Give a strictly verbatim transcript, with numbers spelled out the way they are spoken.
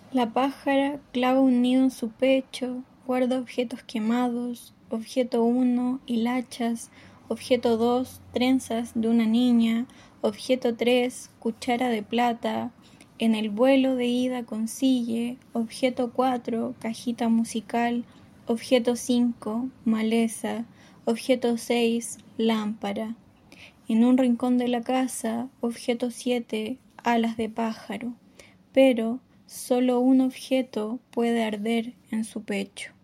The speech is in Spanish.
La pájara clava un nido en su pecho, guarda objetos quemados. Objeto uno, hilachas. Objeto dos, trenzas de una niña. Objeto tres, cuchara de plata. En el vuelo de ida consigue. Objeto cuatro, cajita musical. Objeto cinco, maleza. Objeto seis, lámpara. En un rincón de la casa, objeto siete, alas de pájaro. Pero solo un objeto puede arder en su pecho.